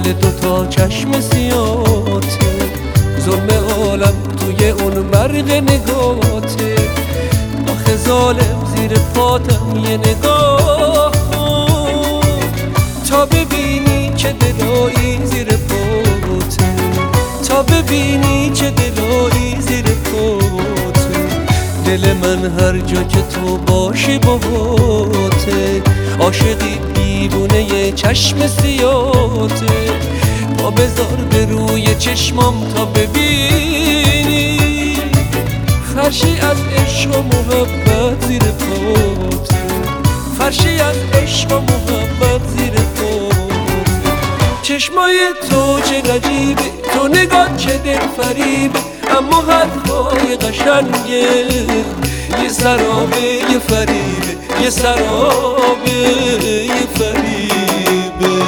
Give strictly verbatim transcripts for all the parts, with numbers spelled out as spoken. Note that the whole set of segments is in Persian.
دوتا چشم سیاته، ظلم عالم توی اون مرغ نگاته. آخه ظالم زیر پاتم یه نگاه کن تا ببینی چه دلایی زیر پاته، تا ببینی چه دلایی زیر پاته. دل من هر جا که تو باشی باهاته، عاشقی دیوونه یه چشم سیاته. پا بذار به روی چشمام تا ببینی فرشی از عشق و محبت زیر پاته، فرشی از عشق و محبت زیر پاته. چشمای تو چه عجیبه، تو نگاه چه دل فریبه، اما حرفای قشنگه یه سرابه یه فریبه، یه سرابه یه فریبه.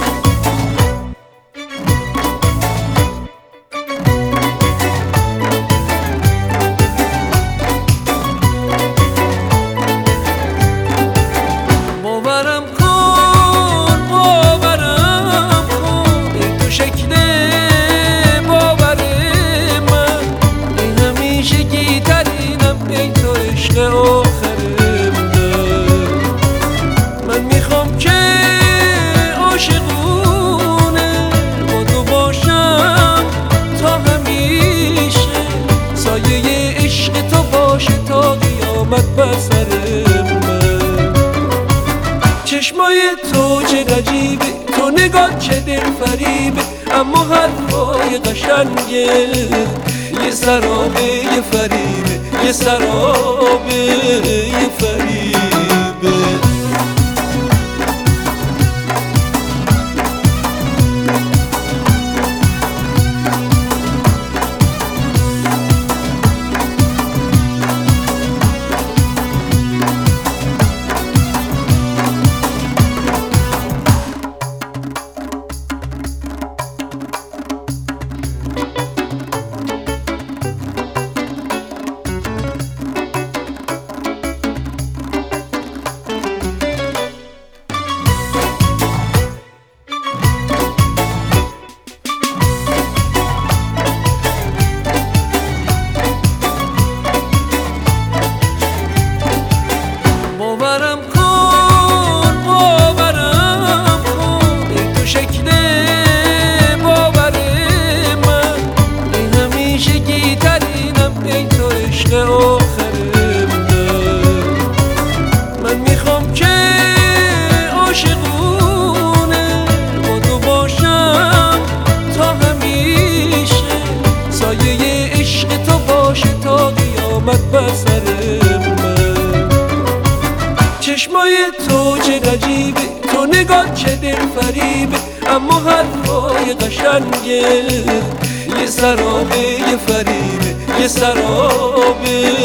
باورم کن باورم کن ای تو شکل باور من، ای همیشگی ترینم ای تو عشق آخرم. من میخوام که عاشقونه با تو باشم تا همیشه، سایه عشق تو باشه تا قیامت بر سر من. چشمای تو چه عجیبه، تو نگاه چه دل فریبه، اما حرفای قشنگه یه سرابه یه فریبه، یه سرابه یه فریبه. باورم کن باورم کن ای تو شکل باور من، ای همیشگی ترینم ای تو عشق آخرم. من میخوام که عاشقونه با تو باشم تا همیشه، سایه عشق تو باشه تا قیامت بر سر من. چشمای تو چه عجیبه، تو نگاه چه دل فریبه، اما حرفای قشنگه یه سرابه یه فریبه، یه سرابه